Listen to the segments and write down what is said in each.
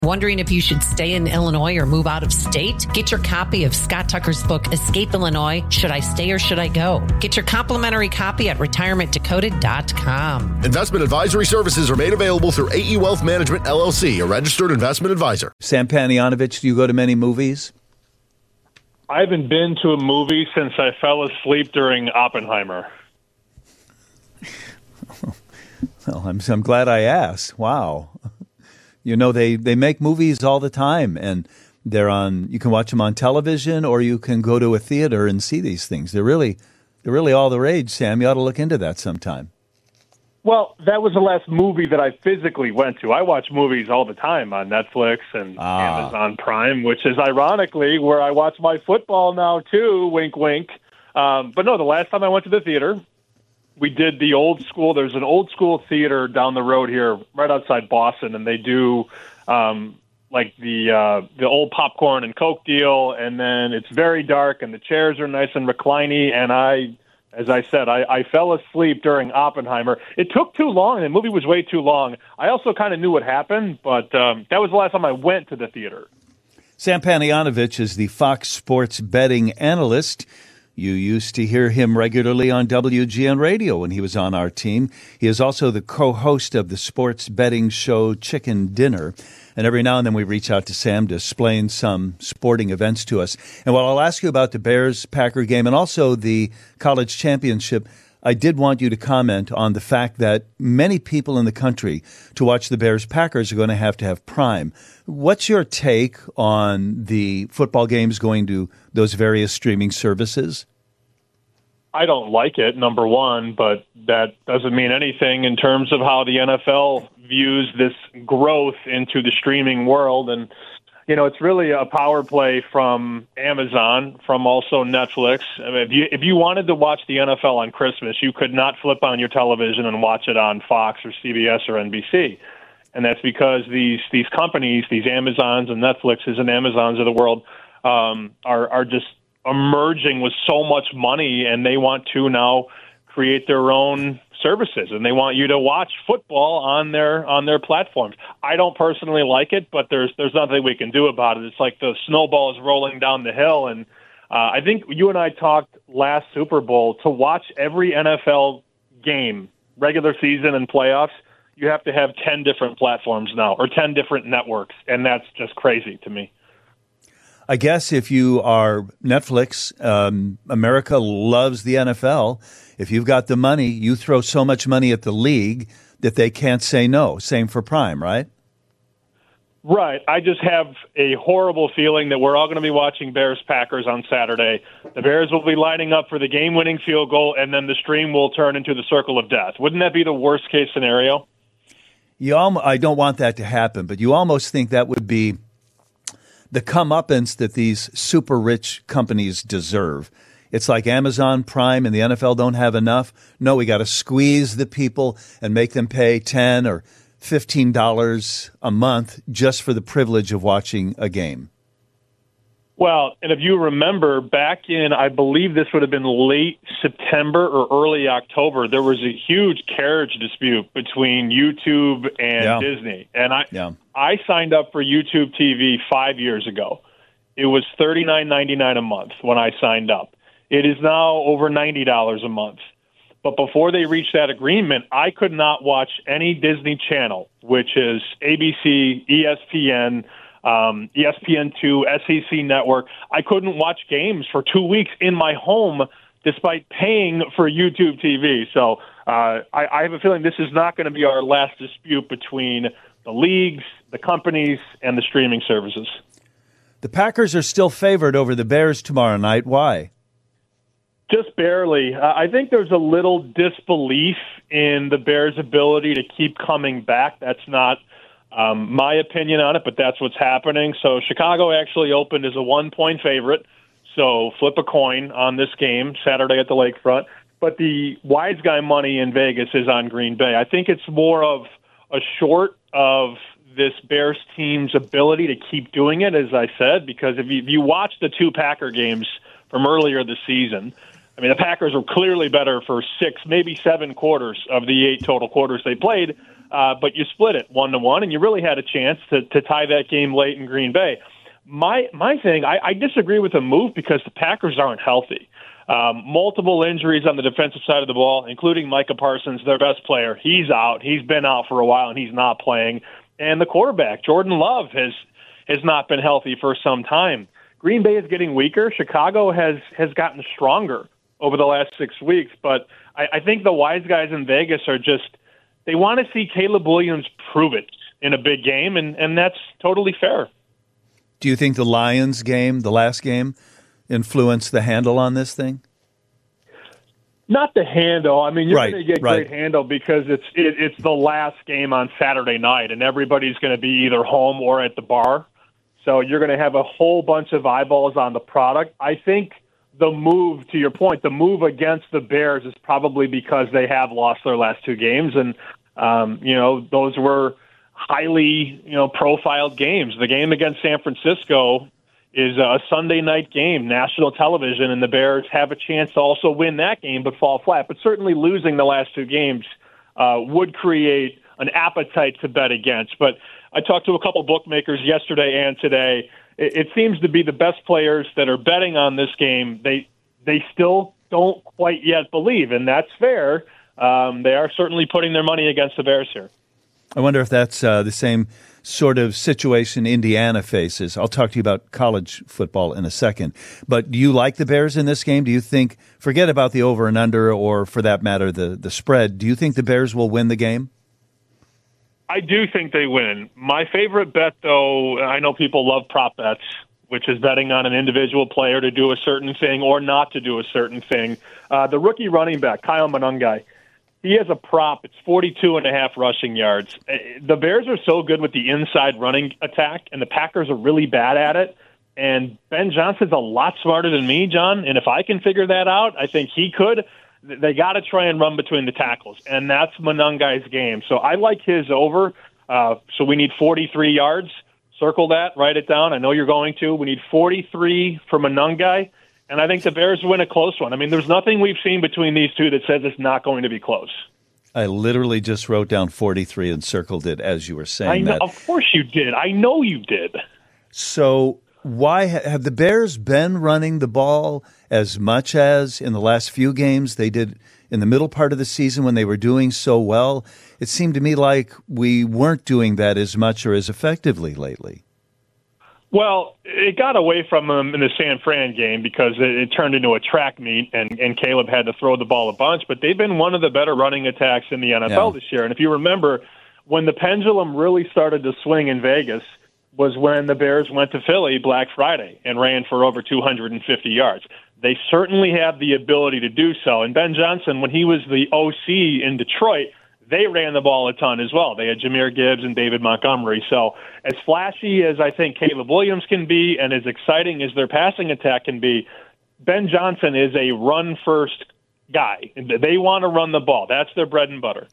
Wondering if you should stay in Illinois or move out of state? Get your copy of Scott Tucker's book, Escape Illinois, Should I Stay or Should I Go? Get your complimentary copy at retirementdecoded.com. Investment advisory services are made available through AE Wealth Management, LLC, a registered investment advisor. Sam Panayotovich, do you go to many movies? I haven't been to a movie since I fell asleep during Oppenheimer. Well, I'm glad I asked. Wow. You know, they make movies all the time, and they're on. You can watch them on television, or you can go to a theater and see these things. They're really all the rage, Sam. You ought to look into that sometime. Well, that was the last movie that I physically went to. I watch movies all the time on Netflix and Amazon Prime, which is ironically where I watch my football now, too, wink, wink. But no, the last time I went to the theater, we did the old school. There's an old school theater down the road here, right outside Boston, and they do like the old popcorn and Coke deal, and then it's very dark, and the chairs are nice and recliny, and as I said, I fell asleep during Oppenheimer. It took too long. The movie was way too long. I also kind of knew what happened, but that was the last time I went to the theater. Sam Panayotovich is the Fox Sports betting analyst. You used to hear him regularly on WGN Radio when he was on our team. He is also the co-host of the sports betting show Chicken Dinner. And every now and then we reach out to Sam to explain some sporting events to us. And while I'll ask you about the Bears-Packer game and also the college championship, I did want you to comment on the fact that many people in the country to watch the Bears-Packers are going to have Prime. What's your take on the football games going to those various streaming services? I don't like it, number one, but that doesn't mean anything in terms of how the NFL views this growth into the streaming world. And, you know, it's really a power play from Amazon, from also Netflix. I mean, if you wanted to watch the NFL on Christmas, you could not flip on your television and watch it on Fox or CBS or NBC. And that's because these companies, these Amazons and Netflixes and Amazons of the world, are just emerging with so much money, and they want to now create their own services, and they want you to watch football on their platforms. I don't personally like it, but there's nothing we can do about it. It's like the snowball is rolling down the hill, and I think you and I talked last Super Bowl, to watch every NFL game, regular season and playoffs, you have to have 10 different platforms now, or 10 different networks, and that's just crazy to me. I guess if you are Netflix, America loves the NFL. If you've got the money, you throw so much money at the league that they can't say no. Same for Prime, right? Right. I just have a horrible feeling that we're all going to be watching Bears-Packers on Saturday. The Bears will be lining up for the game-winning field goal, and then the stream will turn into the circle of death. Wouldn't that be the worst-case scenario? I don't want that to happen, but you almost think that would be the comeuppance that these super rich companies deserve. It's like Amazon Prime and the NFL don't have enough. No, we got to squeeze the people and make them pay $10 or $15 a month just for the privilege of watching a game. Well, and if you remember back in, I believe this would have been late September or early October, there was a huge carriage dispute between YouTube and Disney. And I signed up for YouTube TV 5 years ago. It was $39.99 a month when I signed up. It is now over $90 a month. But before they reached that agreement, I could not watch any Disney Channel, which is ABC, ESPN, ESPN2, SEC Network. I couldn't watch games for 2 weeks in my home despite paying for YouTube TV. So I have a feeling this is not going to be our last dispute between the leagues, the companies, and the streaming services. The Packers are still favored over the Bears tomorrow night. Why? Just barely. I think there's a little disbelief in the Bears' ability to keep coming back. That's not my opinion on it, but that's what's happening. So Chicago actually opened as a 1-point favorite. So flip a coin on this game Saturday at the lakefront. But the wise guy money in Vegas is on Green Bay. I think it's more of a short of this Bears team's ability to keep doing it, as I said, because if you watch the two Packer games from earlier this season, I mean, the Packers were clearly better for 6, maybe 7 quarters of the 8 total quarters they played. but you split it 1-1, and you really had a chance to tie that game late in Green Bay. My thing, I disagree with the move because the Packers aren't healthy. Multiple injuries on the defensive side of the ball, including Micah Parsons, their best player. He's out. He's been out for a while, and he's not playing. And the quarterback, Jordan Love, has not been healthy for some time. Green Bay is getting weaker. Chicago has gotten stronger over the last 6 weeks. But I think the wise guys in Vegas are just, they want to see Caleb Williams prove it in a big game, and that's totally fair. Do you think the Lions game, the last game, influenced the handle on this thing? Not the handle. I mean, you're Right, going to get right. great handle because it's the last game on Saturday night, and everybody's going to be either home or at the bar. So you're going to have a whole bunch of eyeballs on the product. I think the move, to your point, the move against the Bears is probably because they have lost their last two games, and those were highly profiled games. The game against San Francisco is a Sunday night game, national television, and the Bears have a chance to also win that game but fall flat. But certainly losing the last two games would create an appetite to bet against. But I talked to a couple bookmakers yesterday and today. It seems to be the best players that are betting on this game. They still don't quite yet believe, and that's fair. They are certainly putting their money against the Bears here. I wonder if that's the same sort of situation Indiana faces. I'll talk to you about college football in a second. But do you like the Bears in this game? Do you think, forget about the over and under, or for that matter, the spread, do you think the Bears will win the game? I do think they win. My favorite bet, though, I know people love prop bets, which is betting on an individual player to do a certain thing or not to do a certain thing. The rookie running back, Kyle Monangai, he has a prop. It's 42.5 rushing yards. The Bears are so good with the inside running attack, and the Packers are really bad at it. And Ben Johnson's a lot smarter than me, John, and if I can figure that out, I think he could. They got to try and run between the tackles, and that's Monangai's game. So I like his over. So we need 43 yards. Circle that, write it down. I know you're going to. We need 43 for Monangai, and I think the Bears win a close one. I mean, there's nothing we've seen between these two that says it's not going to be close. I literally just wrote down 43 and circled it as you were saying I know, that. of course you did. I know you did. So why have the Bears been running the ball as much as in the last few games they did in the middle part of the season when they were doing so well? It seemed to me like we weren't doing that as much or as effectively lately. Well, it got away from them in the San Fran game because it turned into a track meet, and Caleb had to throw the ball a bunch. But they've been one of the better running attacks in the NFL this year. And if you remember, when the pendulum really started to swing in Vegas was when the Bears went to Philly Black Friday and ran for over 250 yards. They certainly have the ability to do so. And Ben Johnson, when he was the OC in Detroit, they ran the ball a ton as well. They had Jahmyr Gibbs and David Montgomery. So as flashy as I think Caleb Williams can be and as exciting as their passing attack can be, Ben Johnson is a run-first guy. They want to run the ball. That's their bread and butter.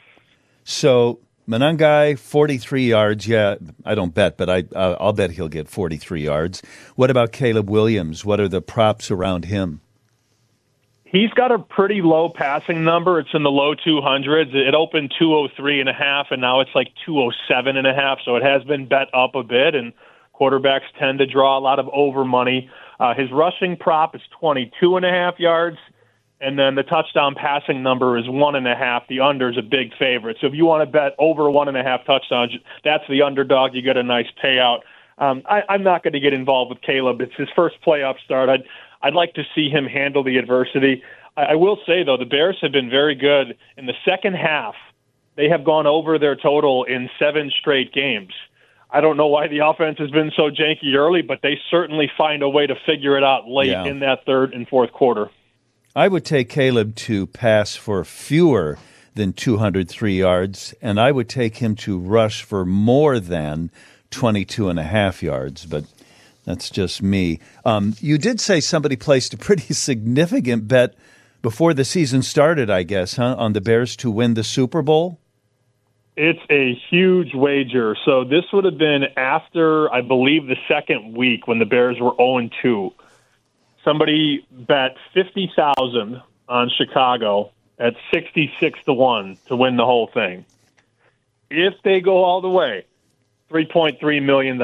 So Monangai, 43 yards. Yeah, I don't bet, but I'll bet he'll get 43 yards. What about Caleb Williams? What are the props around him? He's got a pretty low passing number. It's in the low 200s. It opened 203.5, and now it's like 207.5. So it has been bet up a bit, and quarterbacks tend to draw a lot of over money. His rushing prop is 22.5 yards, and then the touchdown passing number is 1.5. The under is a big favorite. So if you want to bet over 1.5 touchdowns, that's the underdog. You get a nice payout. I'm not going to get involved with Caleb. It's his first playoff start. I'd like to see him handle the adversity. I will say, though, the Bears have been very good. In the second half, they have gone over their total in 7 straight games. I don't know why the offense has been so janky early, but they certainly find a way to figure it out late in that third and fourth quarter. I would take Caleb to pass for fewer than 203 yards, and I would take him to rush for more than 22.5 yards, but that's just me. You did say somebody placed a pretty significant bet before the season started, I guess, on the Bears to win the Super Bowl? It's a huge wager. So this would have been after, I believe, the second week when the Bears were 0-2. Somebody bet $50,000 on Chicago at 66-1 to win the whole thing. if they go all the way, $3.3 million.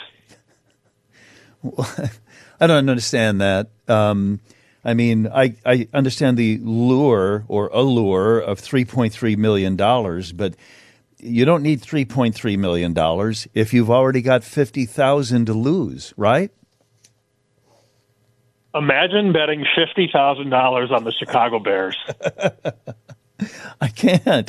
I don't understand that. I mean, I understand the lure or allure of $3.3 million, but you don't need $3.3 million if you've already got $50,000 to lose, right? Imagine betting $50,000 on the Chicago Bears. I can't.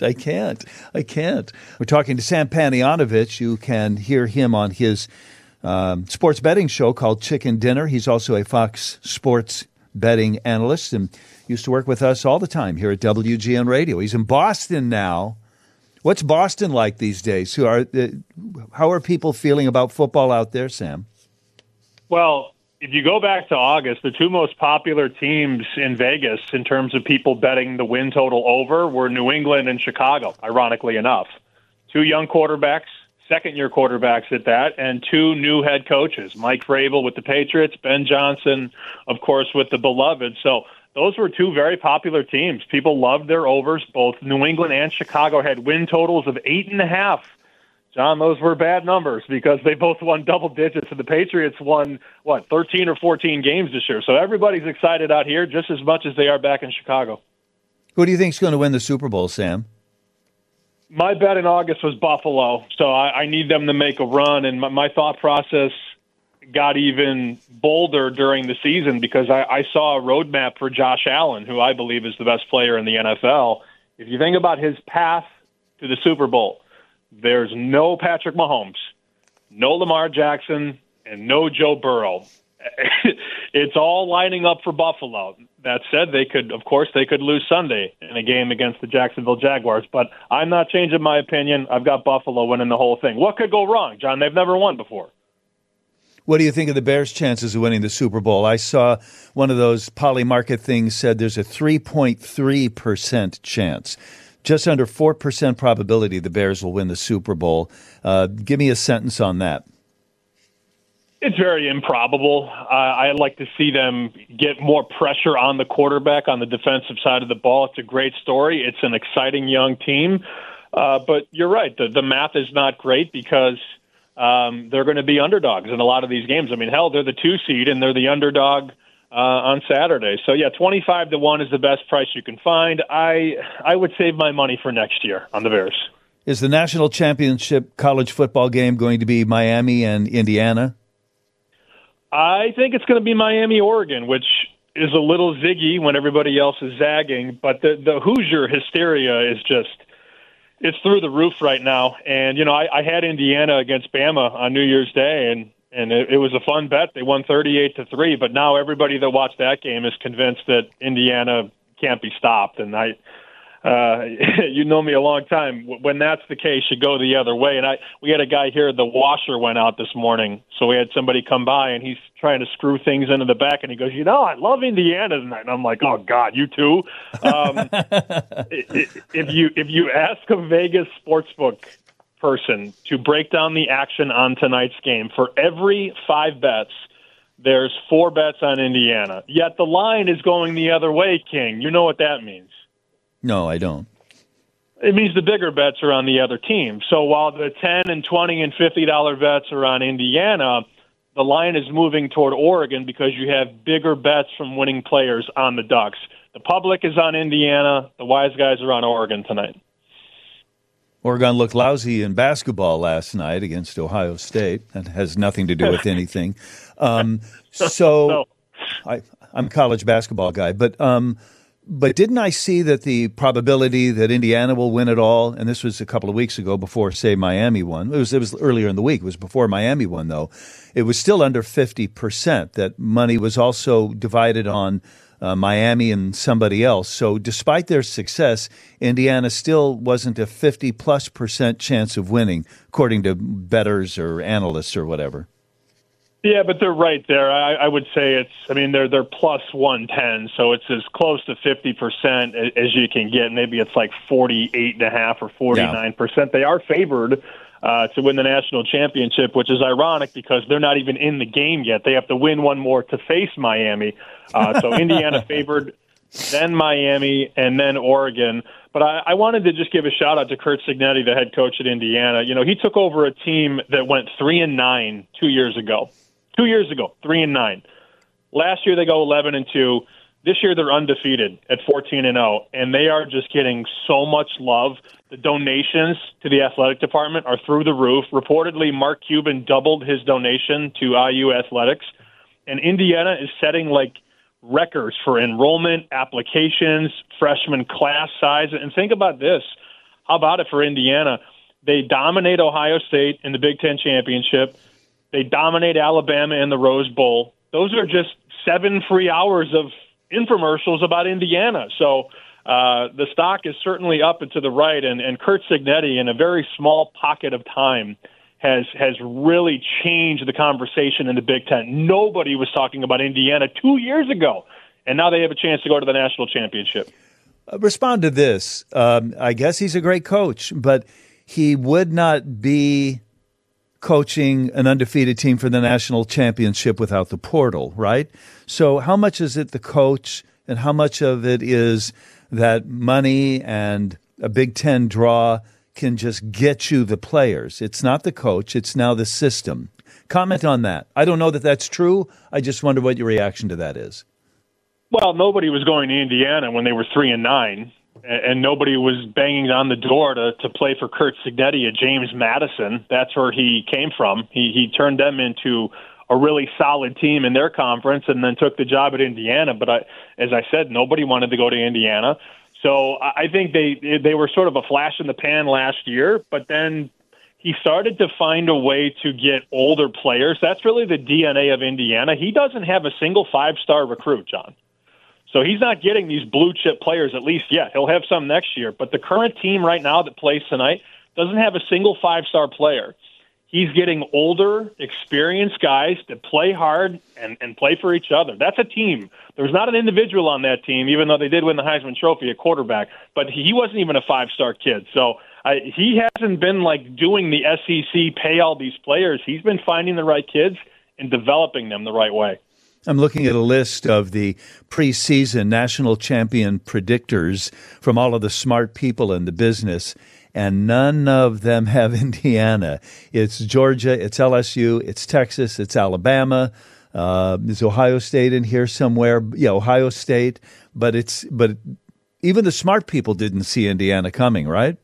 We're talking to Sam Panayotovich. You can hear him on his sports betting show called Chicken Dinner. He's also a Fox Sports betting analyst and used to work with us all the time here at WGN Radio. He's in Boston now. What's Boston like these days? How are people feeling about football out there, Sam? Well, if you go back to August, the two most popular teams in Vegas in terms of people betting the win total over were New England and Chicago, ironically enough. Two young quarterbacks, second-year quarterbacks at that, and two new head coaches, Mike Vrabel with the Patriots, Ben Johnson, of course, with the Beloved. So those were two very popular teams. People loved their overs. Both New England and Chicago had win totals of 8.5. John, those were bad numbers because they both won double digits, and the Patriots won, 13 or 14 games this year. So everybody's excited out here just as much as they are back in Chicago. Who do you think is going to win the Super Bowl, Sam? My bet in August was Buffalo, so I need them to make a run, and my thought process got even bolder during the season because I saw a roadmap for Josh Allen, who I believe is the best player in the NFL. If you think about his path to the Super Bowl, there's no Patrick Mahomes, no Lamar Jackson, and no Joe Burrow. It's all lining up for Buffalo. That said, they could lose Sunday in a game against the Jacksonville Jaguars, but I'm not changing my opinion. I've got Buffalo winning the whole thing. What could go wrong, John? They've never won before. What do you think of the Bears' chances of winning the Super Bowl? I saw one of those Polymarket things said there's a 3.3% chance. Just under 4% probability the Bears will win the Super Bowl. Give me a sentence on that. It's very improbable. I'd like to see them get more pressure on the quarterback on the defensive side of the ball. It's a great story. It's an exciting young team. But you're right. The math is not great because they're going to be underdogs in a lot of these games. I mean, hell, they're the 2 seed and they're the underdog on Saturday. So, 25-1 is the best price you can find. I would save my money for next year on the Bears. Is the national championship college football game going to be Miami and Indiana? I think it's going to be Miami, Oregon, which is a little ziggy when everybody else is zagging. But the Hoosier hysteria is it's through the roof right now. And, I had Indiana against Bama on New Year's Day, and it was a fun bet. They won 38-3, but now everybody that watched that game is convinced that Indiana can't be stopped. And you know me a long time. When that's the case, you go the other way. And we had a guy here, the washer went out this morning, so we had somebody come by, and he's trying to screw things into the back, and he goes, I love Indiana tonight. And I'm like, oh, God, you too? If you ask a Vegas sportsbook person to break down the action on tonight's game, for every 5 bets, there's 4 bets on Indiana. Yet the line is going the other way, King. You know what that means. No, I don't. It means the bigger bets are on the other team. So while the $10 and $20 and $50 bets are on Indiana, the line is moving toward Oregon because you have bigger bets from winning players on the Ducks. The public is on Indiana. The wise guys are on Oregon tonight. Oregon looked lousy in basketball last night against Ohio State. That has nothing to do with anything. I'm a college basketball guy, but didn't I see that the probability that Indiana will win it all, and this was a couple of weeks ago before, say, Miami won. It was earlier in the week. It was before Miami won, though. It was still under 50%. That money was also divided on Miami and somebody else. So despite their success, Indiana still wasn't a 50+% chance of winning, according to bettors or analysts or whatever. Yeah, but they're right there. I would say they're plus 110, so it's as close to 50% as you can get. Maybe it's like 48.5 or 49%. Yeah. They are favored to win the national championship, which is ironic because they're not even in the game yet. They have to win one more to face Miami. So Indiana favored then Miami, and then Oregon. But I wanted to just give a shout-out to Curt Cignetti, the head coach at Indiana. You know, he took over a team that went 3-9 2 years ago. 2 years ago, 3-9. Last year, they go 11-2. This year, they're undefeated at 14-0, and they are just getting so much love. The donations to the athletic department are through the roof. Reportedly, Mark Cuban doubled his donation to IU athletics, and Indiana is setting, records for enrollment, applications, freshman class size. And think about this. How about it for Indiana? They dominate Ohio State in the Big Ten championship. They dominate Alabama in the Rose Bowl. Those are just 7 free hours of infomercials about Indiana. So the stock is certainly up and to the right. And Curt Cignetti, in a very small pocket of time, has really changed the conversation in the Big Ten. Nobody was talking about Indiana 2 years ago, and now they have a chance to go to the national championship. Respond to this. I guess he's a great coach, but he would not be coaching an undefeated team for the national championship without the portal, right? So how much is it the coach, and how much of it is that money and a Big Ten draw can just get you the players? It's not the coach. It's now the system. Comment on that. I don't know that that's true. I just wonder what your reaction to that is. Well, nobody was going to Indiana when they were 3-9, and nobody was banging on the door to play for Curt Cignetti at James Madison. That's where he came from. He turned them into a really solid team in their conference and then took the job at Indiana. But as I said, nobody wanted to go to Indiana. So I think they were sort of a flash in the pan last year, but then he started to find a way to get older players. That's really the DNA of Indiana. He doesn't have a single 5-star recruit, John. So he's not getting these blue-chip players, at least yet. He'll have some next year. But the current team right now that plays tonight doesn't have a single 5-star player. He's getting older, experienced guys that play hard and play for each other. That's a team. There's not an individual on that team, even though they did win the Heisman Trophy at quarterback. But he wasn't even a 5-star kid. So he hasn't been doing the SEC, pay all these players. He's been finding the right kids and developing them the right way. I'm looking at a list of the preseason national champion predictors from all of the smart people in the business, and none of them have Indiana. It's Georgia, it's LSU, it's Texas, it's Alabama. There's Ohio State in here somewhere. Yeah, Ohio State. But even the smart people didn't see Indiana coming, right?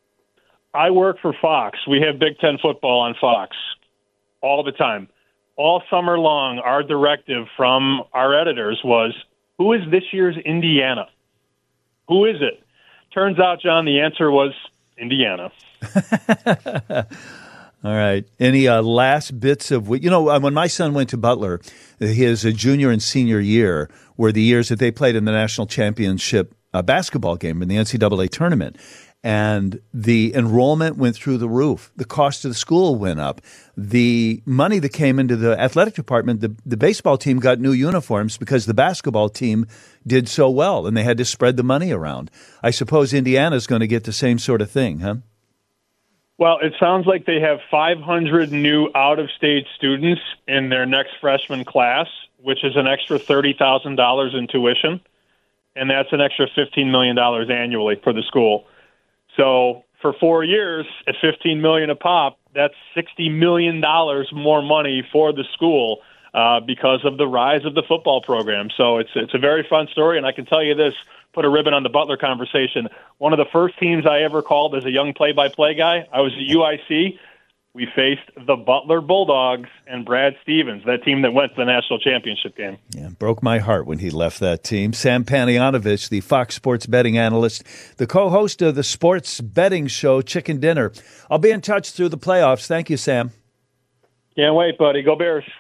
I work for Fox. We have Big Ten football on Fox all the time. All summer long, our directive from our editors was, who is this year's Indiana? Who is it? Turns out, John, the answer was Indiana. All right. Any last bits of, when my son went to Butler, his junior and senior year were the years that they played in the national championship basketball game in the NCAA tournament. And the enrollment went through the roof. The cost of the school went up. The money that came into the athletic department, the baseball team got new uniforms because the basketball team did so well, and they had to spread the money around. I suppose Indiana's going to get the same sort of thing, huh? Well, it sounds like they have 500 new out-of-state students in their next freshman class, which is an extra $30,000 in tuition, and that's an extra $15 million annually for the school. So for 4 years, at $15 million a pop, that's $60 million more money for the school because of the rise of the football program. So it's a very fun story, and I can tell you this, put a ribbon on the Butler conversation. One of the first teams I ever called as a young play-by-play guy, I was at UIC. We faced the Butler Bulldogs and Brad Stevens, that team that went to the national championship game. Yeah, broke my heart when he left that team. Sam Panayotovich, the Fox Sports betting analyst, the co-host of the sports betting show Chicken Dinner. I'll be in touch through the playoffs. Thank you, Sam. Can't wait, buddy. Go Bears.